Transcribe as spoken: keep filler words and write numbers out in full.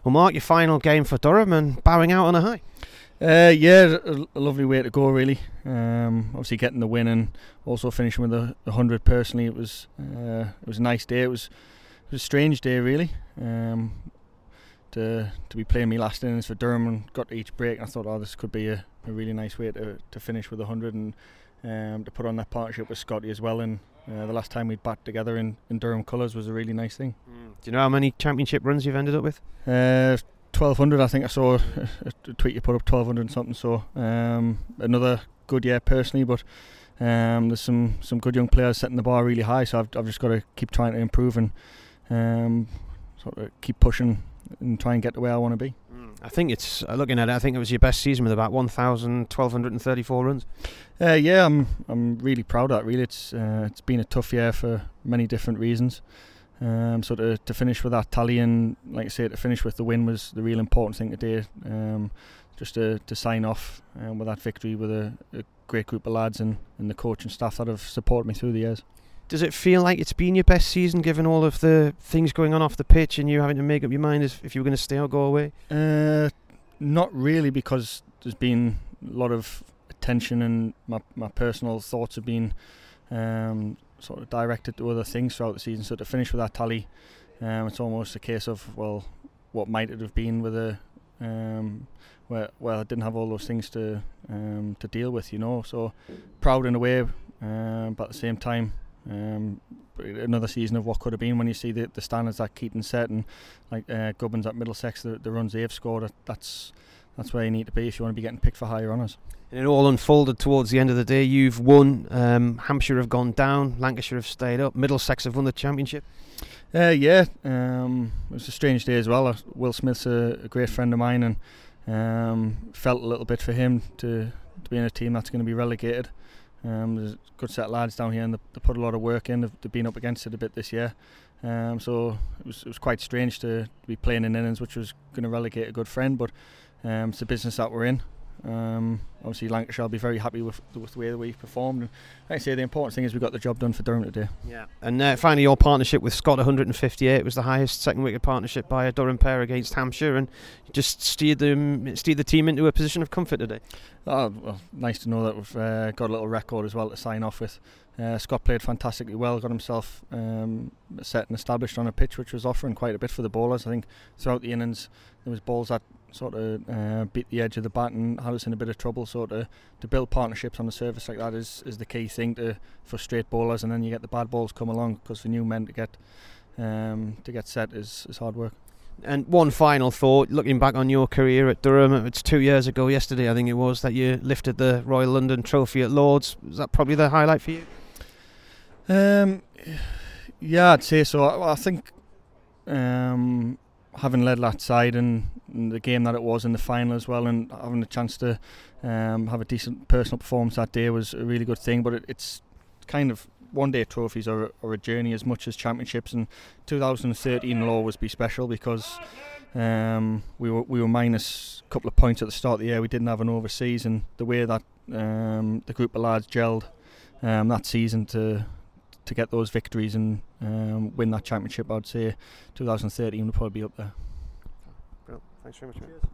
Well, Mark, your final game for Durham and bowing out on a high. Uh, yeah, a, a lovely way to go, really. Um, obviously, getting the win and also finishing with a, a hundred. Personally, it was uh, it was a nice day. It was it was a strange day, really. Um, to to be playing me last innings for Durham and got to each break, I thought, oh, this could be a, a really nice way to to finish with a hundred and um, to put on that partnership with Scotty as well. And uh, the last time we'd bat together in, in Durham colours was a really nice thing. Mm. Do you know how many championship runs you've ended up with? Uh, twelve hundred, I think I saw a, a tweet you put up, twelve hundred and something. So um, another good year personally, but um, there's some, some good young players setting the bar really high. So I've I've just got to keep trying to improve and um, sort of keep pushing and try and get to where I want to be. Mm. I think it's uh, looking at it. I think it was your best season with about one thousand twelve hundred thirty-four runs. Uh, yeah, I'm I'm really proud of that. Really, it's uh, it's been a tough year for many different reasons. Um, so to, to finish with that tally and, like I say, to finish with the win was the real important thing today. Um, just to, to sign off um, with that victory with a, a great group of lads and, and the coach and staff that have supported me through the years. Does it feel like it's been your best season, given all of the things going on off the pitch and you having to make up your mind if, if you were going to stay or go away? Uh, not really, because there's been a lot of attention and my, my personal thoughts have been um, sort of directed to other things throughout the season. So to finish with that tally, um, it's almost a case of, well, what might it have been with a um, where where I didn't have all those things to um, to deal with, you know. So proud in a way, um, but at the same time, um, another season of what could have been when you see the, the standards that Keaton set and like uh, Gubbins at Middlesex, the, the runs they've scored. That, that's that's where you need to be if you want to be getting picked for higher honours. And it all unfolded towards the end of the day. You've won. Um, Hampshire have gone down. Lancashire have stayed up. Middlesex have won the championship. Uh, yeah, um, it was a strange day as well. Uh, Will Smith's a, a great friend of mine, and um, felt a little bit for him to, to be in a team that's going to be relegated. Um, there's a good set of lads down here, and they, they put a lot of work in. They've, they've been up against it a bit this year. Um, so it was it was quite strange to be playing in innings which was going to relegate a good friend, but um, it's the business that we're in. Um, obviously Lancashire will be very happy with, with the way that we performed, and like I say, the important thing is we got the job done for Durham today. Yeah. And uh, finally your partnership with Scott, one hundred fifty-eight, was the highest second wicket partnership by a Durham pair against Hampshire, and you just steered them steered the team into a position of comfort today. Oh, well, nice to know that we've uh, got a little record as well to sign off with. Uh, Scott played fantastically well, got himself um, set and established on a pitch which was offering quite a bit for the bowlers. I think throughout the innings there was balls that sort of uh, beat the edge of the bat and had us in a bit of trouble. So to, to build partnerships on the surface like that is, is the key thing to frustrate bowlers, and then you get the bad balls come along, because for new men to get um, to get set is, is hard work. And one final thought, looking back on your career at Durham, it's two years ago yesterday I think it was that you lifted the Royal London Trophy at Lord's. Was that probably the highlight for you? Um, yeah, I'd say so. I, I think um, having led that side and, and the game that it was in the final as well, and having a chance to um, have a decent personal performance that day was a really good thing. But it, it's kind of one day trophies are, are a journey as much as championships, and two thousand thirteen will always be special because um, we were we were minus a couple of points at the start of the year. We didn't have an overseas, and the way that um, the group of lads gelled um, that season to to get those victories and um, win that championship, I'd say two thousand thirteen would probably be up there. Well, thanks very much. Cheers.